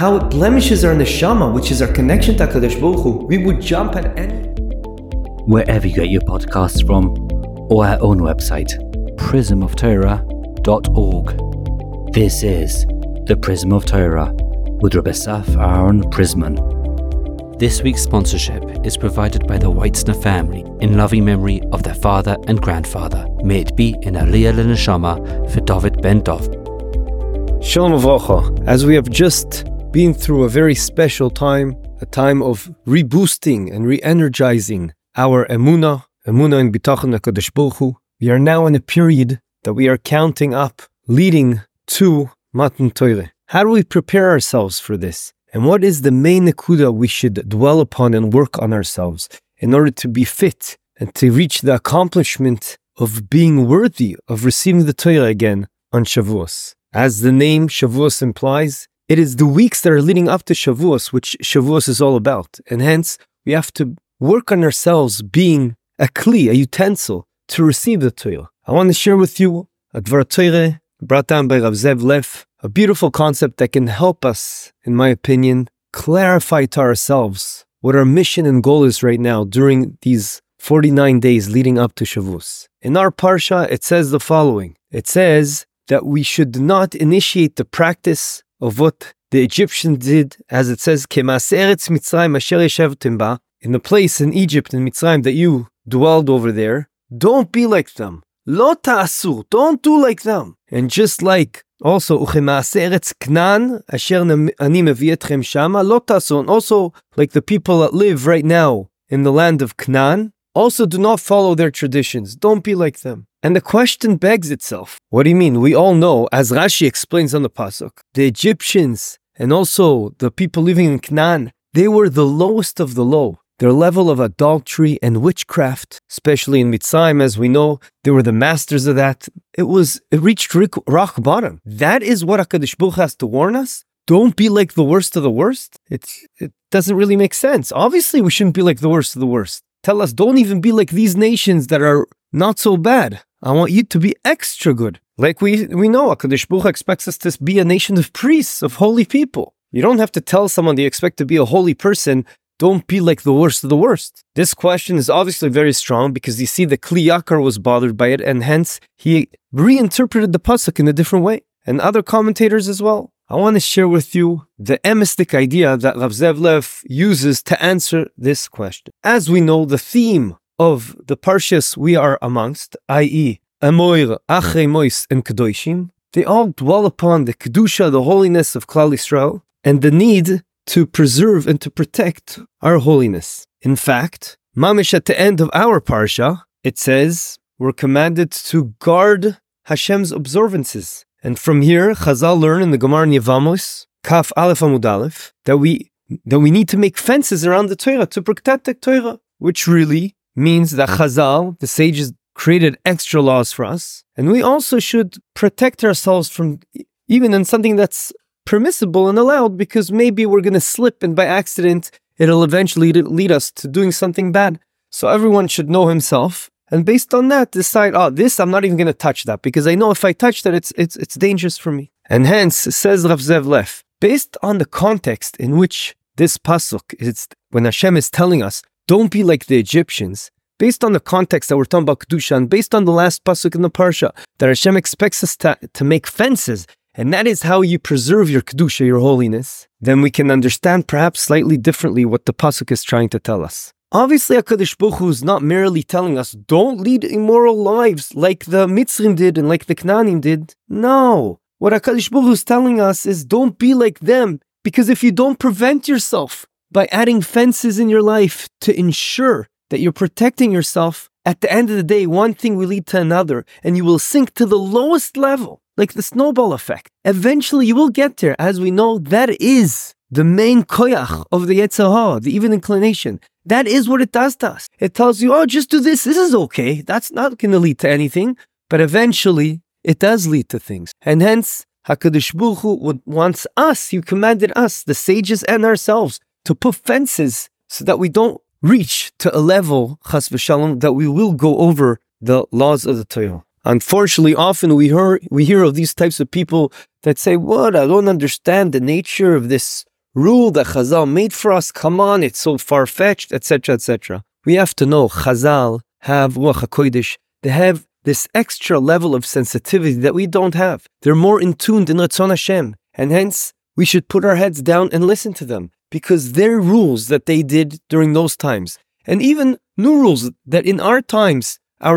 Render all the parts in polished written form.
how it blemishes our neshama, which is our connection to HaKadosh Baruch Hu, we would jump at any... Wherever you get your podcasts from, or our own website, prismoftorah.org. This is The Prism of Torah with Rabbi Asaf Aaron Prisman. This week's sponsorship is provided by the Weitzner family in loving memory of their father and grandfather. May it be in Aliyah L'Neshama for David Ben Dov. Shalom Avrocha. As we have just been through a very special time, a time of reboosting and re-energizing our emunah in Bitachon HaKadosh Baruch Hu, we are now in a period that we are counting up, leading to Matan Torah. How do we prepare ourselves for this? And what is the main nekuda we should dwell upon and work on ourselves in order to be fit and to reach the accomplishment of being worthy of receiving the Torah again on Shavuos? As the name Shavuos implies, it is the weeks that are leading up to Shavuos, which Shavuos is all about. And hence, we have to work on ourselves being a kli, a utensil, to receive the Torah. I want to share with you a Dvar Torah brought down by Rav Zev Lev, a beautiful concept that can help us, in my opinion, clarify to ourselves what our mission and goal is right now during these 49 days leading up to Shavuos. In our parsha, it says the following. It says that we should not initiate the practice of what the Egyptians did, as it says, Kema'aseh Eretz Mitzrayim asher yeshevtem ba, in the place in Egypt, in Mitzrayim, that you dwelled over there. Don't be like them. Lo ta'asur, don't do like them. And just like also, Uchema'aseh Eretz Knan asher ani mevi etchem shama, lo ta'asur, and also like the people that live right now in the land of Canaan, also do not follow their traditions. Don't be like them. And the question begs itself. What do you mean? We all know, as Rashi explains on the Pasuk, the Egyptians and also the people living in Canaan, they were the lowest of the low. Their level of adultery and witchcraft, especially in Mitzrayim, as we know, they were the masters of that. It reached rock bottom. That is what HaKadosh Baruch Hu has to warn us. Don't be like the worst of the worst. It doesn't really make sense. Obviously, we shouldn't be like the worst of the worst. Tell us, don't even be like these nations that are not so bad. I want you to be extra good. Like we know, HaKadosh Baruch Hu expects us to be a nation of priests, of holy people. You don't have to tell someone that you expect to be a holy person, don't be like the worst of the worst. This question is obviously very strong because you see the Kli Yakar was bothered by it, and hence he reinterpreted the pasuk in a different way, and other commentators as well. I want to share with you the emistic idea that Rav Zev Lev uses to answer this question. As we know, the theme of the parshas we are amongst, i.e., Amoir, Achrei Mois, and Kedoshim, they all dwell upon the Kedusha, the holiness of Klal Yisrael, and the need to preserve and to protect our holiness. In fact, mamish at the end of our parsha, it says we're commanded to guard Hashem's observances. And from here, Chazal learn in the Gemara Yevamos, Kaf Aleph Amud Aleph, that we need to make fences around the Torah to protect the Torah, which really means that Chazal, the sages, created extra laws for us, and we also should protect ourselves from even in something that's permissible and allowed, because maybe we're going to slip and by accident it'll eventually lead us to doing something bad. So everyone should know himself, and based on that decide, this I'm not even going to touch that, because I know if I touch that it's dangerous for me. And hence, says Rav Zev Lev, based on the context in which this pasuk is, when Hashem is telling us don't be like the Egyptians, based on the context that we're talking about Kedusha, and based on the last pasuk in the parsha that Hashem expects us to make fences, and that is how you preserve your Kedusha, your holiness, then we can understand perhaps slightly differently what the pasuk is trying to tell us. Obviously, HaKadosh Baruch Hu is not merely telling us, don't lead immoral lives like the Mitzrim did and like the Knaanim did. No. What HaKadosh Baruch Hu is telling us is, don't be like them, because if you don't prevent yourself by adding fences in your life to ensure that you're protecting yourself, at the end of the day, one thing will lead to another, and you will sink to the lowest level, like the snowball effect. Eventually, you will get there. As we know, that is the main koyach of the Yetzer Hara, the evil inclination. That is what it does to us. It tells you, just do this. This is okay. That's not going to lead to anything. But eventually, it does lead to things. And hence, HaKadosh Baruch Hu wants us, He commanded us, the sages and ourselves, to put fences so that we don't reach to a level, chas v'shalom, that we will go over the laws of the Torah. Unfortunately, often we hear of these types of people that say, what, I don't understand the nature of this rule that Chazal made for us, come on, it's so far-fetched, etc., etc. We have to know Chazal have Ruach HaKodesh. They have this extra level of sensitivity that we don't have. They're more in tune in Ratzon Hashem, and hence we should put our heads down and listen to them, because their rules that they did during those times, and even new rules that in our times,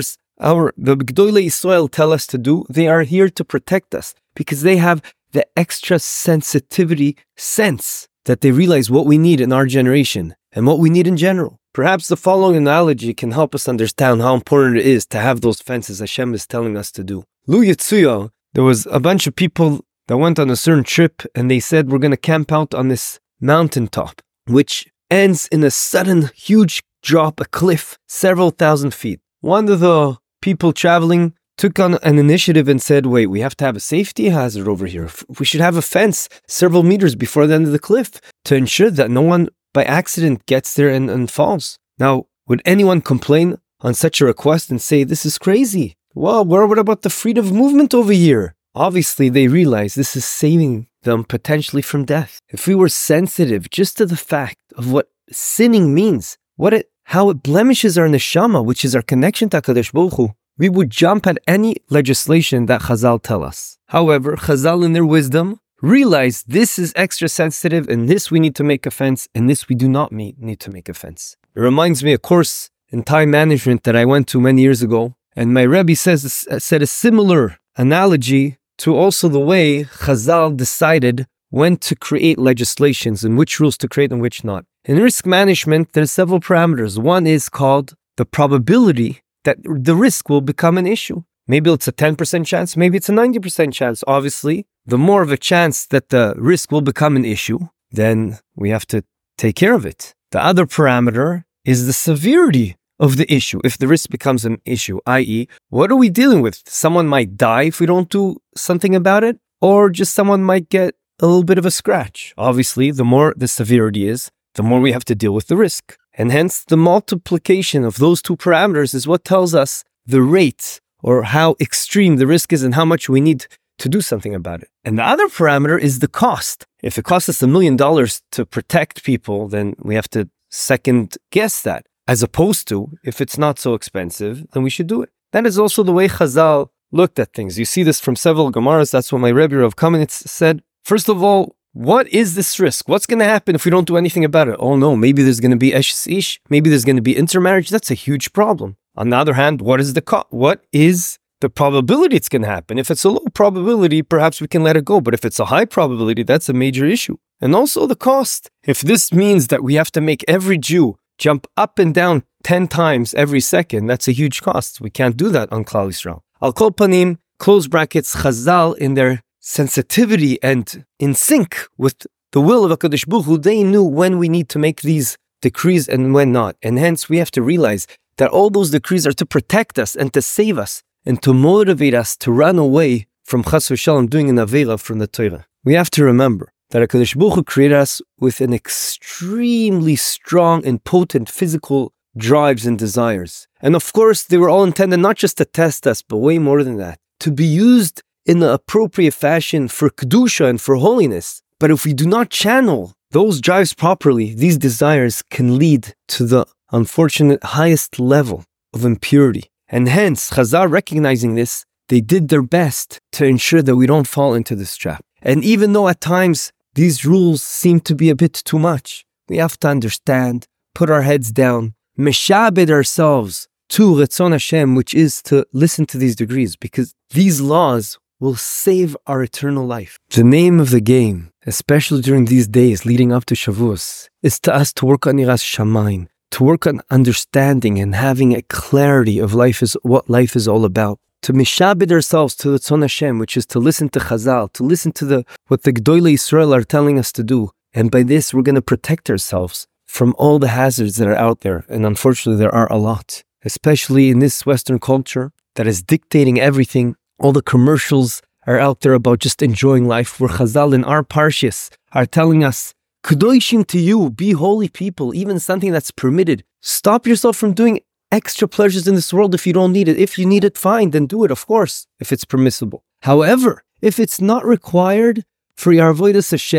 the Gdolei Yisrael tell us to do, they are here to protect us, because they have the extra sensitivity sense that they realize what we need in our generation and what we need in general. Perhaps the following analogy can help us understand how important it is to have those fences Hashem is telling us to do. Lu Yitzuya, there was a bunch of people that went on a certain trip, and they said, we're going to camp out on this mountaintop, which ends in a sudden huge drop, a cliff, several thousand feet. One of the people traveling took on an initiative and said, wait, we have to have a safety hazard over here. We should have a fence several meters before the end of the cliff to ensure that no one by accident gets there and falls. Now, would anyone complain on such a request and say, this is crazy? Well, what about the freedom of movement over here? Obviously, they realize this is saving them potentially from death. If we were sensitive just to the fact of what sinning means, how it blemishes our neshama, which is our connection to HaKadosh Baruch Hu, we would jump at any legislation that Chazal tell us. However, Chazal in their wisdom realize this is extra sensitive, and this we need to make a fence, and this we do not need to make a fence. It reminds me of a course in time management that I went to many years ago, and my Rebbe said a similar analogy to also the way Chazal decided when to create legislations and which rules to create and which not. In risk management, there's several parameters. One is called the probability that the risk will become an issue. Maybe it's a 10% chance, maybe it's a 90% chance. Obviously, the more of a chance that the risk will become an issue, then we have to take care of it. The other parameter is the severity of the issue. If the risk becomes an issue, i.e., what are we dealing with? Someone might die if we don't do something about it, or just someone might get a little bit of a scratch. Obviously, the more the severity is, the more we have to deal with the risk. And hence, the multiplication of those two parameters is what tells us the rate or how extreme the risk is and how much we need to do something about it. And the other parameter is the cost. If it costs us $1 million to protect people, then we have to second guess that. As opposed to, if it's not so expensive, then we should do it. That is also the way Chazal looked at things. You see this from several Gemaras. That's what my Rebbe Rav Kamenetz said. First of all, what is this risk? What's going to happen if we don't do anything about it? Oh no, maybe there's going to be eshes ish. Maybe there's going to be intermarriage. That's a huge problem. On the other hand, what is the probability it's going to happen? If it's a low probability, perhaps we can let it go. But if it's a high probability, that's a major issue. And also the cost. If this means that we have to make every Jew jump up and down 10 times every second, that's a huge cost. We can't do that on Klal Yisrael. Al Kol Panim, close brackets, Chazal in their sensitivity and in sync with the will of HaKadosh Baruch Hu, they knew when we need to make these decrees and when not. And hence we have to realize that all those decrees are to protect us and to save us and to motivate us to run away from Chas v'Shalom doing an Aveira from the Torah. We have to remember that HaKadosh Baruch Hu created us with an extremely strong and potent physical drives and desires. And of course, they were all intended not just to test us, but way more than that, to be used in the appropriate fashion for Kedusha and for holiness. But if we do not channel those drives properly, these desires can lead to the unfortunate highest level of impurity. And hence, Chazal recognizing this, they did their best to ensure that we don't fall into this trap. And even though at times these rules seem to be a bit too much, we have to understand, put our heads down, meshabed ourselves to Ratzon Hashem, which is to listen to these decrees, because these laws will save our eternal life. The name of the game, especially during these days leading up to Shavuos, is to us to work on Yiras Shamayim, to work on understanding and having a clarity of life is what life is all about. To mishabed ourselves to Ratzon Hashem, which is to listen to Chazal, to listen to what the Gdolei Yisrael are telling us to do. And by this, we're going to protect ourselves from all the hazards that are out there. And unfortunately, there are a lot, especially in this Western culture that is dictating everything. All the commercials are out there about just enjoying life, where Chazal in our parshas are telling us, Kedoshim to you, be holy people, even something that's permitted. Stop yourself from doing extra pleasures in this world if you don't need it. If you need it, fine, then do it, of course, if it's permissible. However, if it's not required for your avodas Hashem,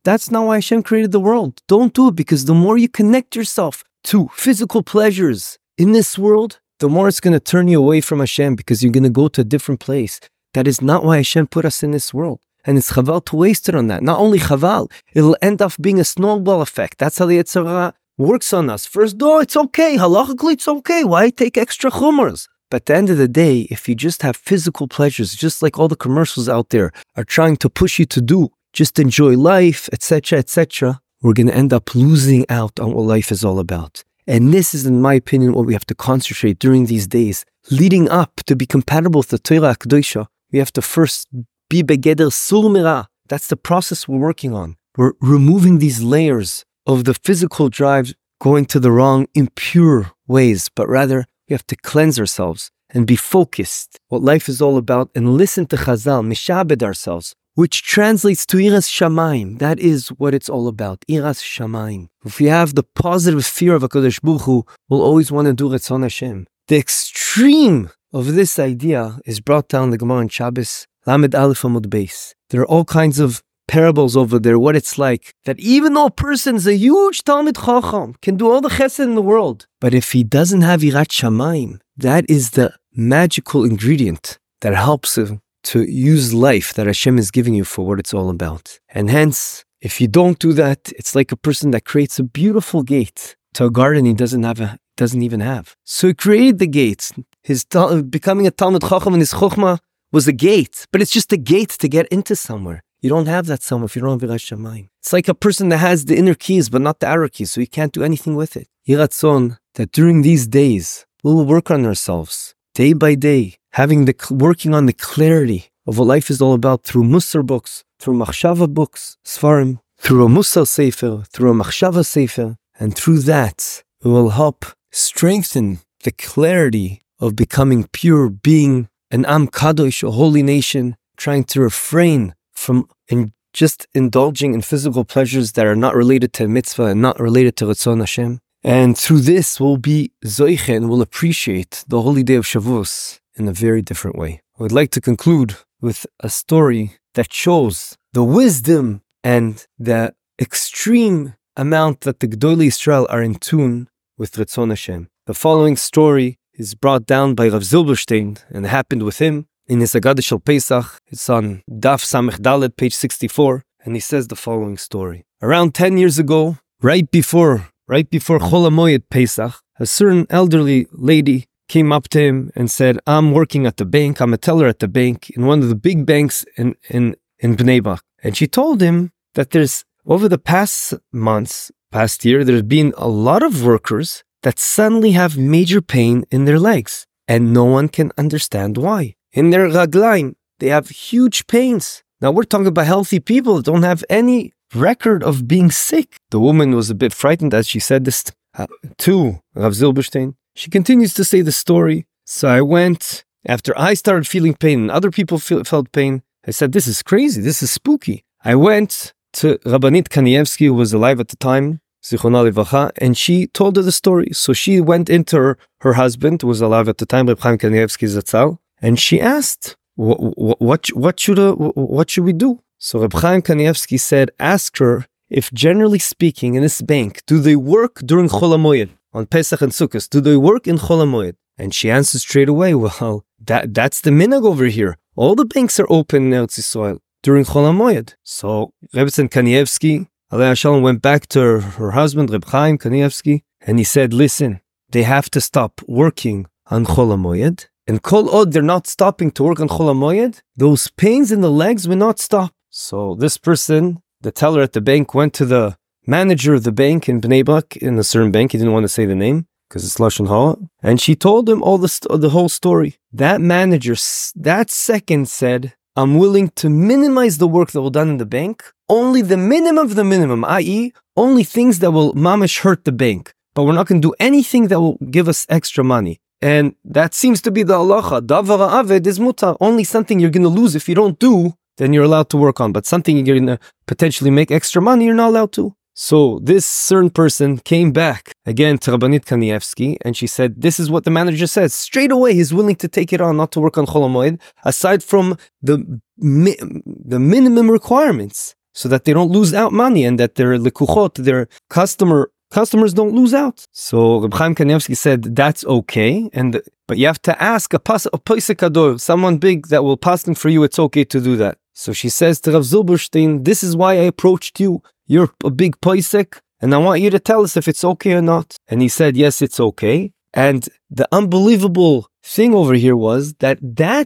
That's not why Hashem created the world. Don't do it, because the more you connect yourself to physical pleasures in this world, the more it's going to turn you away from Hashem, because you're going to go to a different place. That is not why Hashem put us in this world. And it's chaval to waste it on that. Not only chaval, it'll end up being a snowball effect. That's how the Yetzer Hara works on us. First, it's okay. Halachically, it's okay. Why take extra chumras? But at the end of the day, if you just have physical pleasures, just like all the commercials out there are trying to push you to do, just enjoy life, etc., etc., we're going to end up losing out on what life is all about. And this is, in my opinion, what we have to concentrate during these days. Leading up to be compatible with the Torah HaKadoshah, we have to first be begeder sur mira. That's the process we're working on. We're removing these layers of the physical drive going to the wrong, impure ways, but rather we have to cleanse ourselves and be focused, what life is all about, and listen to Chazal, mishabed ourselves, which translates to Iras Shamayim. That is what it's all about, Iras Shamayim. If we have the positive fear of HaKadosh Baruch Hu, we'll always want to do Ratzon Hashem. The extreme of this idea is brought down in the Gemara in Shabbos, Lamed Aleph Amud Beis. There are all kinds of parables over there, what it's like, that even though a person is a huge Talmid Chacham, can do all the chesed in the world, but if he doesn't have Yirat Shamayim, that is the magical ingredient that helps him to use life that Hashem is giving you for what it's all about. And hence, if you don't do that, it's like a person that creates a beautiful gate to a garden he doesn't even have. So he created the gates. His becoming a Talmid Chacham and his Chokhmah was a gate, but it's just a gate to get into somewhere. You don't have that somewhere if you don't have Yirat Shamayim. It's like a person that has the inner keys but not the outer keys, so he can't do anything with it. Yiratzon, that during these days, we will work on ourselves, day by day, working on the clarity of what life is all about through Musar books, through Machshava books, Sfarim, through a Musar Sefer, through a Machshava Sefer, and through that, it will help strengthen the clarity of becoming pure, being an Am Kadosh, a holy nation, trying to refrain from just indulging in physical pleasures that are not related to mitzvah and not related to Ratzon Hashem. And through this, we'll be zoiche and we'll appreciate the holy day of Shavuos in a very different way. I would like to conclude with a story that shows the wisdom and the extreme amount that the Gedolei Yisrael are in tune with Ratzon Hashem. The following story is brought down by Rav Zilberstein and happened with him in his Agadah Shel Pesach. It's on Daf Samech Dalet, page 64, and he says the following story. Around 10 years ago, right before Chol HaMoed Pesach, a certain elderly lady came up to him and said, I'm working at the bank, I'm a teller at the bank, in one of the big banks in Bnei Brak. And she told him that there's, over the past year, there's been a lot of workers that suddenly have major pain in their legs, and no one can understand why. In their raglaim, they have huge pains. Now we're talking about healthy people that don't have any record of being sick. The woman was a bit frightened as she said this to Rav Zilberstein. She continues to say the story. So I went, after I started feeling pain and other people felt pain, I said, this is crazy, this is spooky. I went to Rabbanit Kanievsky, who was alive at the time, Zichronah Livracha, and she told her the story. So she went into her husband, who was alive at the time, Reb Chaim Kanievsky Zatzal, and she asked, what should we do? So Reb Chaim Kanievsky said, ask her if, generally speaking, in this bank, do they work during Chol HaMoed, on Pesach and Sukkot? Do they work in Chol HaMoed? And she answered straight away, well, that's the minhag over here. All the banks are open in Eretz Yisrael during Chol HaMoed. So Rebbetzin Kanievsky, Alei Shalom, went back to her husband, Reb Chaim Kanievsky, and he said, listen, they have to stop working on Chol HaMoed. And Kol Od, they're not stopping to work on Chol HaMoed, those pains in the legs will not stop. So this person, the teller at the bank, went to the manager of the bank in Bnei Brak, in a certain bank, he didn't want to say the name, because it's Lashon Hara, and she told him the whole story. That manager, that second, said, I'm willing to minimize the work that will done in the bank, only the minimum of the minimum, i.e., only things that will mamish hurt the bank, but we're not going to do anything that will give us extra money. And that seems to be the halacha. Davar ha'aved is mutar. Only something you're going to lose if you don't do, then you're allowed to work on. But something you're going to potentially make extra money, you're not allowed to. So this certain person came back again to Rabbanit Kanievsky, and she said, this is what the manager says. Straight away, he's willing to take it on, not to work on Chol HaMoed, aside from the minimum requirements. so that they don't lose out money and that their lekuchot, their customers don't lose out. So Reb Chaim Kanievsky said that's okay, but you have to ask a posek gadol, someone big that will paskin for you. It's okay to do that. So she says to Rav Zilberstein, this is why I approached you. You're a big posek, and I want you to tell us if it's okay or not. And he said, yes, it's okay. And the unbelievable thing over here was that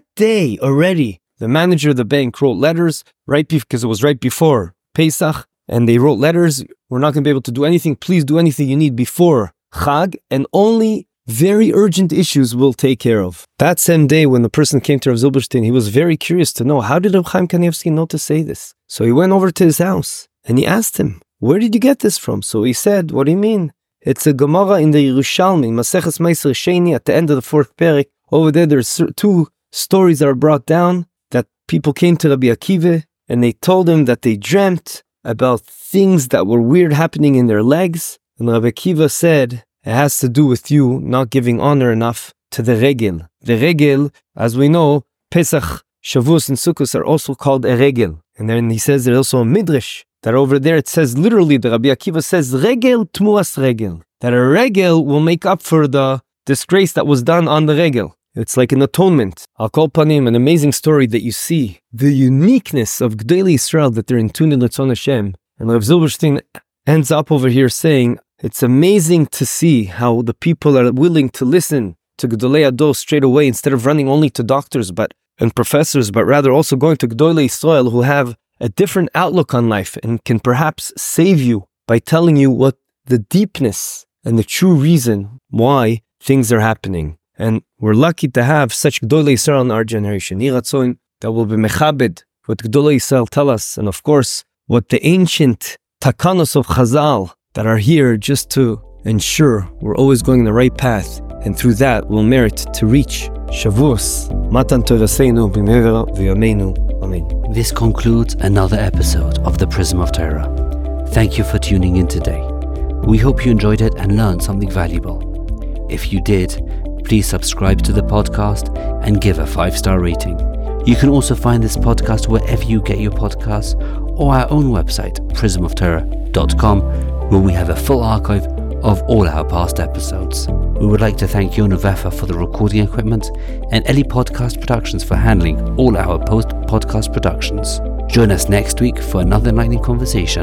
day already, the manager of the bank wrote letters because it was right before Pesach, and they wrote letters, we're not going to be able to do anything, please do anything you need before Chag, and only very urgent issues we'll take care of. That same day when the person came to Rav Zilberstein, he was very curious to know, how did Reb Chaim Kanievsky know to say this? So he went over to his house, and he asked him, where did you get this from? So he said, what do you mean? It's a Gemara in the Yerushalmi, Maseches Meiser Sheni, at the end of the 4th Perek. Over there, there's 2 stories that are brought down, that people came to Rabbi Akiva, and they told him that they dreamt about things that were weird happening in their legs. And Rabbi Akiva said, it has to do with you not giving honor enough to the regel. The regel, as we know, Pesach, Shavuos, and Sukkot are also called a regel. And then he says there's also a midrash, that over there it says literally, the Rabbi Akiva says, regel tmuas regel. That a regel will make up for the disgrace that was done on the regel. It's like an atonement. Al Kol Panim, an amazing story that you see the uniqueness of Gdolei Yisrael, that they're in tune in Ratzon Hashem. And Rav Zilberstein ends up over here saying, it's amazing to see how the people are willing to listen to Gdolei Ador straight away, instead of running only to doctors and professors, but rather also going to Gdolei Yisrael who have a different outlook on life and can perhaps save you by telling you what the deepness and the true reason why things are happening. And we're lucky to have such Gdolei Yisrael in our generation. Yiratzon that will be mechabed what Gdolei Yisrael tell us, and of course what the ancient takanos of Chazal that are here just to ensure we're always going the right path, and through that we'll merit to reach Shavuos. Matan Toraseinu b'meira v'yameinu. Amen. This concludes another episode of The Prism of Torah. Thank you for tuning in today. We hope you enjoyed it and learned something valuable. If you did, please subscribe to the podcast and give a 5-star rating. You can also find this podcast wherever you get your podcasts, or our own website, prismoftorah.com, where we have a full archive of all our past episodes. We would like to thank Yona Vefa for the recording equipment, and Eli Podcast Productions for handling all our post-podcast productions. Join us next week for another enlightening conversation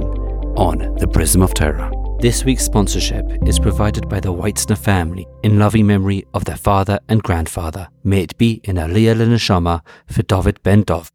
on The Prism of Torah. This week's sponsorship is provided by the Weitzner family in loving memory of their father and grandfather. May it be in Aliyah L'Neshama for David Ben Dov.